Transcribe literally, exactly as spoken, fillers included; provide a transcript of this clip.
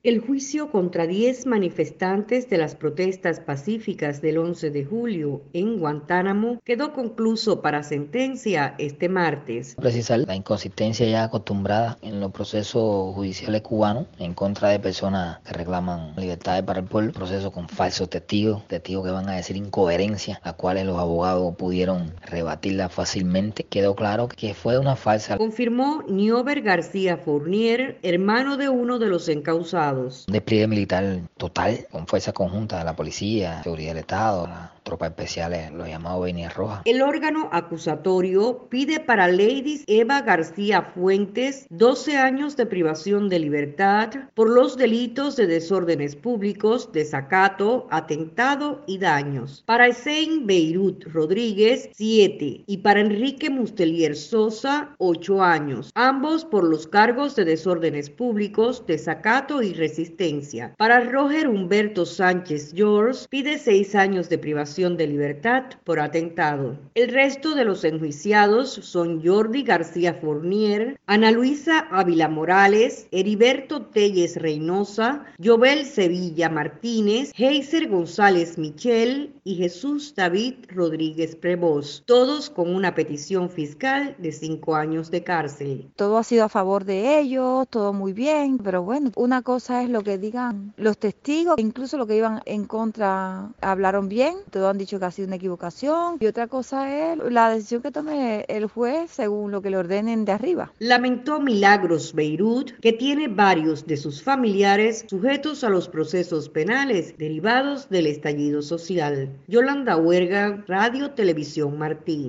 El juicio contra diez manifestantes de las protestas pacíficas del once de julio en Guantánamo quedó concluso para sentencia este martes. Precisar la inconsistencia ya acostumbrada en los procesos judiciales cubanos en contra de personas que reclaman libertades para el pueblo, procesos con falsos testigos, testigos que van a decir incoherencias, las cuales los abogados pudieron rebatirla fácilmente. Quedó claro que fue una falsa. Confirmó Niober García Fournier, hermano de uno de los encausados. Un despliegue militar total, con fuerzas conjuntas de la policía, seguridad del Estado, las tropas especiales, los llamados Venias Rojas. El órgano acusatorio pide para Leidis Eva García Fuentes doce años de privación de libertad por los delitos de desórdenes públicos, desacato, atentado y daños. Para Hussein Beirut Rodríguez, siete, y para Enrique Mustelier Sosa, ocho años, ambos por los cargos de desórdenes públicos, desacato y resistencia. Para Roger Humberto Sánchez George, pide seis años de privación de libertad por atentado. El resto de los enjuiciados son Jordi García Fournier, Ana Luisa Ávila Morales, Heriberto Telles Reynosa, Jovel Sevilla Martínez, Heiser González Michel y Jesús David Rodríguez Prevost, todos con una petición fiscal de cinco años de cárcel. Todo ha sido a favor de ellos, todo muy bien, pero bueno, una cosa es lo que digan los testigos, incluso los que iban en contra hablaron bien, todos han dicho que ha sido una equivocación, y otra cosa es la decisión que tome el juez según lo que le ordenen de arriba. Lamentó Milagros Beirut, que tiene varios de sus familiares sujetos a los procesos penales derivados del estallido social. Yolanda Huerga, Radio Televisión Martí.